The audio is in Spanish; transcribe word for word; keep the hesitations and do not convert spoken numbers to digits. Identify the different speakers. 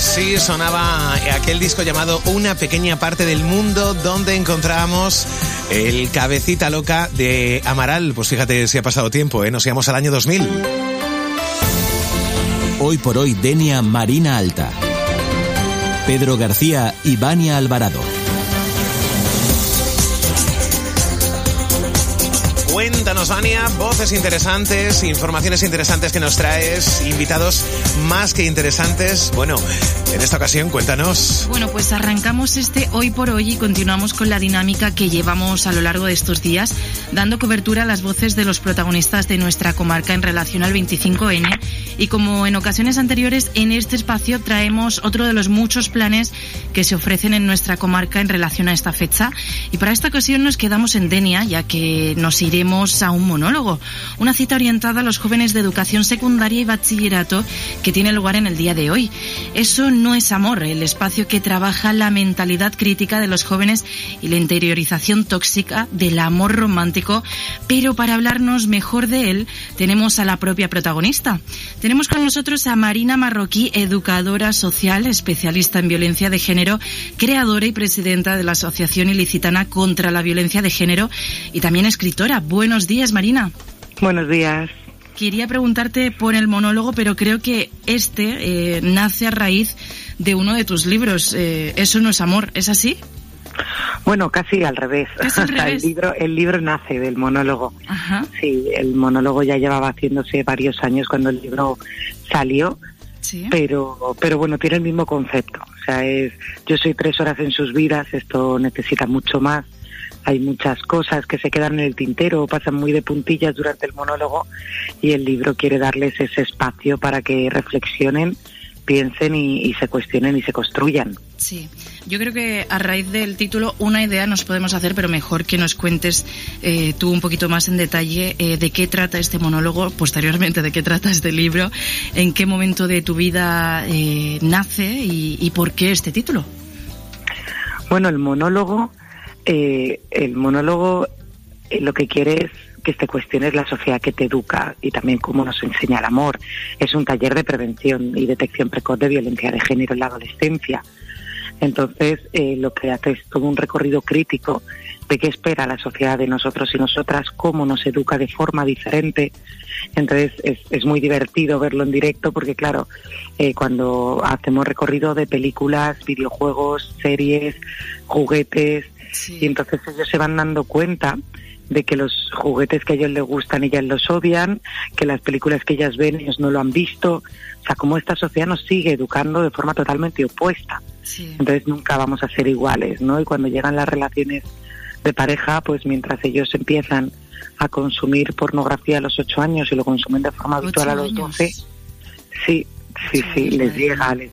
Speaker 1: Así sonaba aquel disco llamado Una pequeña parte del mundo, donde encontramos el Cabecita Loca de Amaral. Pues fíjate si ha pasado tiempo, ¿eh? Nos íbamos al año dos mil.
Speaker 2: Hoy por hoy, Denia Marina Alta. Pedro García y Vania Alvarado.
Speaker 1: Cuéntanos, Vania, voces interesantes, informaciones interesantes que nos traes, invitados más que interesantes. Bueno, en esta ocasión, cuéntanos.
Speaker 3: Bueno, pues arrancamos este Hoy por Hoy y continuamos con la dinámica que llevamos a lo largo de estos días, dando cobertura a las voces de los protagonistas de nuestra comarca en relación al veinticinco ene. Y como en ocasiones anteriores, en este espacio traemos otro de los muchos planes que se ofrecen en nuestra comarca en relación a esta fecha. Y para esta ocasión nos quedamos en Denia, ya que nos iremos a un monólogo, una cita orientada a los jóvenes de educación secundaria y bachillerato que tiene lugar en el día de hoy. Eso no es amor, el espacio que trabaja la mentalidad crítica de los jóvenes y la interiorización tóxica del amor romántico, pero para hablarnos mejor de él tenemos a la propia protagonista. Tenemos con nosotros a Marina Marroquí, educadora social, especialista en violencia de género, creadora y presidenta de la Asociación Ilicitana contra la Violencia de Género y también escritora. Buenos días, Marina.
Speaker 4: Buenos días.
Speaker 3: Quería preguntarte por el monólogo, pero creo que este eh, nace a raíz de uno de tus libros. Eh, Eso no es amor, ¿es así?
Speaker 4: Bueno, casi al revés.
Speaker 3: ¿Casi al revés?
Speaker 4: el libro, el libro nace del monólogo.
Speaker 3: Ajá.
Speaker 4: Sí, el monólogo ya llevaba haciéndose varios años cuando el libro salió.
Speaker 3: Sí.
Speaker 4: Pero, pero bueno, tiene el mismo concepto. O sea, es yo soy tres horas en sus vidas, esto necesita mucho más. Hay muchas cosas que se quedan en el tintero o pasan muy de puntillas durante el monólogo y el libro quiere darles ese espacio para que reflexionen, piensen y, y se cuestionen y se construyan.
Speaker 3: Sí, yo creo que a raíz del título una idea nos podemos hacer, pero mejor que nos cuentes eh, tú un poquito más en detalle eh, de qué trata este monólogo, posteriormente de qué trata este libro, en qué momento de tu vida eh, nace y, y por qué este título.
Speaker 4: Bueno, el monólogo... Eh, el monólogo eh, lo que quiere es que te cuestiones la sociedad que te educa y también cómo nos enseña el amor. Es un taller de prevención y detección precoz de violencia de género en la adolescencia. Entonces, eh, lo que hace es todo un recorrido crítico de qué espera la sociedad de nosotros y nosotras, cómo nos educa de forma diferente. Entonces, es, es muy divertido verlo en directo porque, claro, eh, cuando hacemos recorrido de películas, videojuegos, series, juguetes... Sí. Y entonces ellos se van dando cuenta de que los juguetes que a ellos les gustan ellas los odian, que las películas que ellas ven ellos no lo han visto, o sea, como esta sociedad nos sigue educando de forma totalmente opuesta. Sí. Entonces nunca vamos a ser iguales, ¿no? Y cuando llegan las relaciones de pareja, pues mientras ellos empiezan a consumir pornografía a los ocho años y lo consumen de forma habitual a los doce, sí, sí, sí, les llega, les